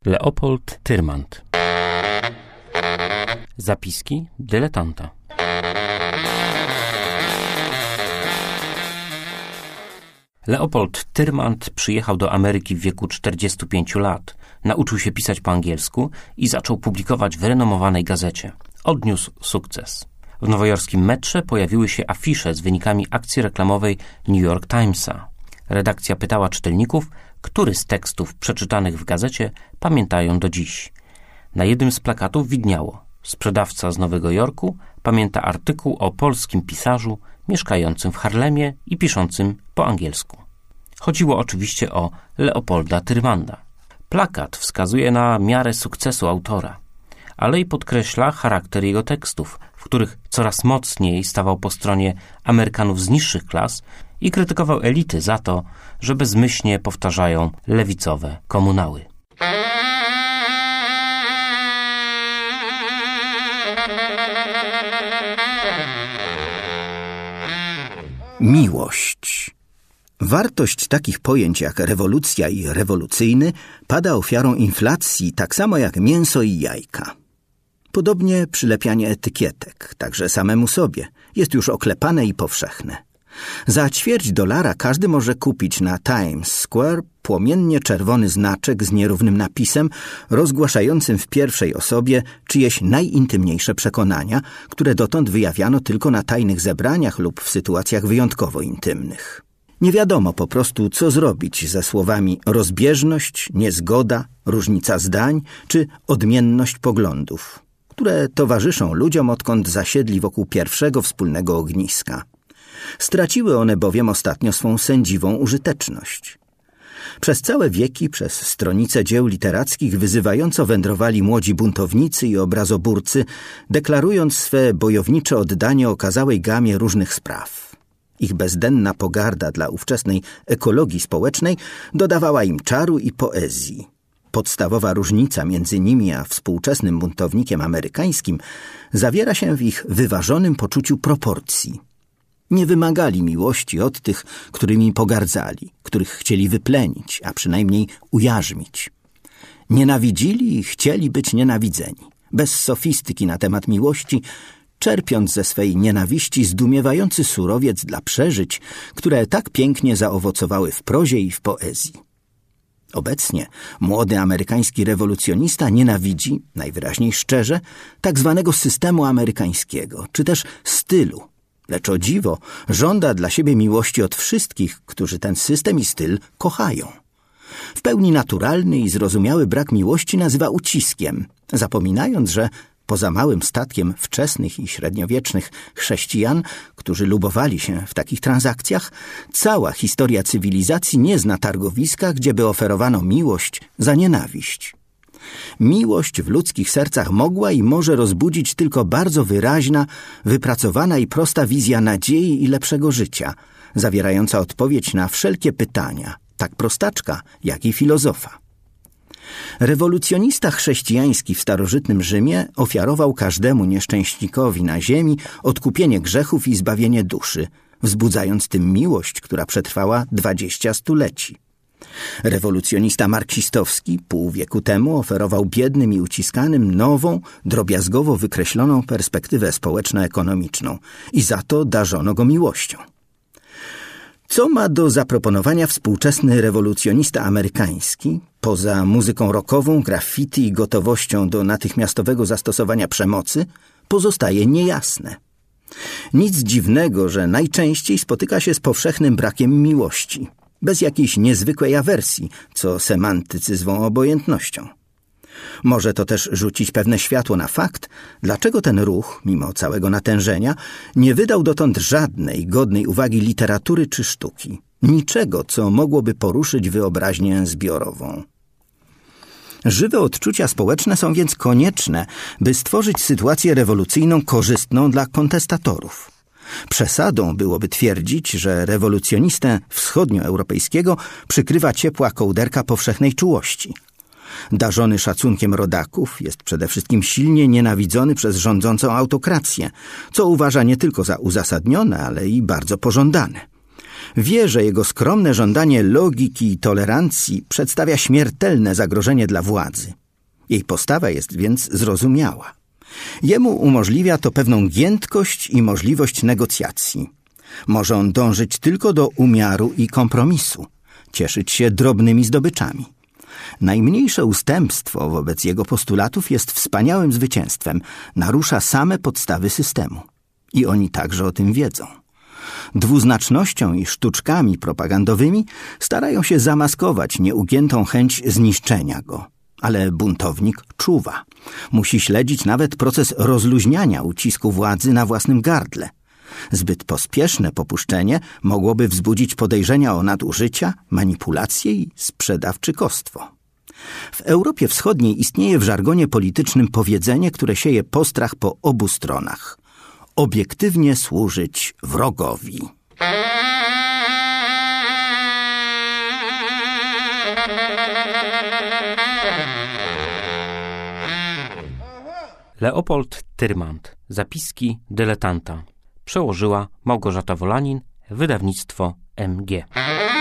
Leopold Tyrmand. Zapiski dyletanta. Leopold Tyrmand przyjechał do Ameryki w wieku 45 lat. Nauczył się pisać po angielsku i zaczął publikować w renomowanej gazecie. Odniósł sukces. W nowojorskim metrze pojawiły się afisze z wynikami akcji reklamowej New York Timesa. Redakcja pytała czytelników, który z tekstów przeczytanych w gazecie pamiętają do dziś. Na jednym z plakatów widniało: sprzedawca z Nowego Jorku pamięta artykuł o polskim pisarzu mieszkającym w Harlemie i piszącym po angielsku. Chodziło oczywiście o Leopolda Tyrmanda. Plakat wskazuje na miarę sukcesu autora, ale i podkreśla charakter jego tekstów, w których coraz mocniej stawał po stronie Amerykanów z niższych klas i krytykował elity za to, że bezmyślnie powtarzają lewicowe komunały. Miłość. Wartość takich pojęć jak rewolucja i rewolucyjny pada ofiarą inflacji tak samo jak mięso i jajka. Podobnie przylepianie etykietek, także samemu sobie, jest już oklepane i powszechne. Za $0,25 każdy może kupić na Times Square płomiennie czerwony znaczek z nierównym napisem rozgłaszającym w pierwszej osobie czyjeś najintymniejsze przekonania, które dotąd wyjawiano tylko na tajnych zebraniach lub w sytuacjach wyjątkowo intymnych. Nie wiadomo po prostu, co zrobić ze słowami rozbieżność, niezgoda, różnica zdań czy odmienność poglądów, które towarzyszą ludziom, odkąd zasiedli wokół pierwszego wspólnego ogniska. Straciły one bowiem ostatnio swą sędziwą użyteczność. Przez całe wieki przez stronice dzieł literackich wyzywająco wędrowali młodzi buntownicy i obrazoburcy, deklarując swe bojownicze oddanie okazałej gamie różnych spraw. Ich bezdenna pogarda dla ówczesnej ekologii społecznej dodawała im czaru i poezji. Podstawowa różnica między nimi a współczesnym buntownikiem amerykańskim zawiera się w ich wyważonym poczuciu proporcji. Nie wymagali miłości od tych, którymi pogardzali, których chcieli wyplenić, a przynajmniej ujarzmić. Nienawidzili i chcieli być nienawidzeni, bez sofistyki na temat miłości, czerpiąc ze swej nienawiści zdumiewający surowiec dla przeżyć, które tak pięknie zaowocowały w prozie i w poezji. Obecnie młody amerykański rewolucjonista nienawidzi, najwyraźniej szczerze, tak zwanego systemu amerykańskiego, czy też stylu, lecz o dziwo żąda dla siebie miłości od wszystkich, którzy ten system i styl kochają. W pełni naturalny i zrozumiały brak miłości nazywa uciskiem, zapominając, że poza małym statkiem wczesnych i średniowiecznych chrześcijan, którzy lubowali się w takich transakcjach, cała historia cywilizacji nie zna targowiska, gdzieby oferowano miłość za nienawiść. Miłość w ludzkich sercach mogła i może rozbudzić tylko bardzo wyraźna, wypracowana i prosta wizja nadziei i lepszego życia, zawierająca odpowiedź na wszelkie pytania, tak prostaczka, jak i filozofa. Rewolucjonista chrześcijański w starożytnym Rzymie ofiarował każdemu nieszczęśnikowi na ziemi odkupienie grzechów i zbawienie duszy, wzbudzając tym miłość, która przetrwała 20 stuleci. Rewolucjonista marksistowski pół wieku temu oferował biednym i uciskanym nową, drobiazgowo wykreśloną perspektywę społeczno-ekonomiczną i za to darzono go miłością. Co ma do zaproponowania współczesny rewolucjonista amerykański, poza muzyką rockową, graffiti i gotowością do natychmiastowego zastosowania przemocy, pozostaje niejasne. Nic dziwnego, że najczęściej spotyka się z powszechnym brakiem miłości, bez jakiejś niezwykłej awersji, co semantycy zwą obojętnością. Może to też rzucić pewne światło na fakt, dlaczego ten ruch, mimo całego natężenia, nie wydał dotąd żadnej godnej uwagi literatury czy sztuki. Niczego, co mogłoby poruszyć wyobraźnię zbiorową. Żywe odczucia społeczne są więc konieczne, by stworzyć sytuację rewolucyjną korzystną dla kontestatorów. Przesadą byłoby twierdzić, że rewolucjonistę wschodnioeuropejskiego przykrywa ciepła kołderka powszechnej czułości. Darzony szacunkiem rodaków, jest przede wszystkim silnie nienawidzony przez rządzącą autokrację, co uważa nie tylko za uzasadnione, ale i bardzo pożądane. Wie, że jego skromne żądanie logiki i tolerancji przedstawia śmiertelne zagrożenie dla władzy. Jej postawa jest więc zrozumiała. Jemu umożliwia to pewną giętkość i możliwość negocjacji. Może on dążyć tylko do umiaru i kompromisu, cieszyć się drobnymi zdobyczami. Najmniejsze ustępstwo wobec jego postulatów jest wspaniałym zwycięstwem, narusza same podstawy systemu. I oni także o tym wiedzą. Dwuznacznością i sztuczkami propagandowymi starają się zamaskować nieugiętą chęć zniszczenia go. Ale buntownik czuwa. Musi śledzić nawet proces rozluźniania ucisku władzy na własnym gardle. Zbyt pospieszne popuszczenie mogłoby wzbudzić podejrzenia o nadużycia, manipulacje i sprzedawczykostwo. W Europie Wschodniej istnieje w żargonie politycznym powiedzenie, które sieje postrach po obu stronach. Obiektywnie służyć wrogowi. Leopold Tyrmand. Zapiski dyletanta. Przełożyła Małgorzata Wolanin. Wydawnictwo MG.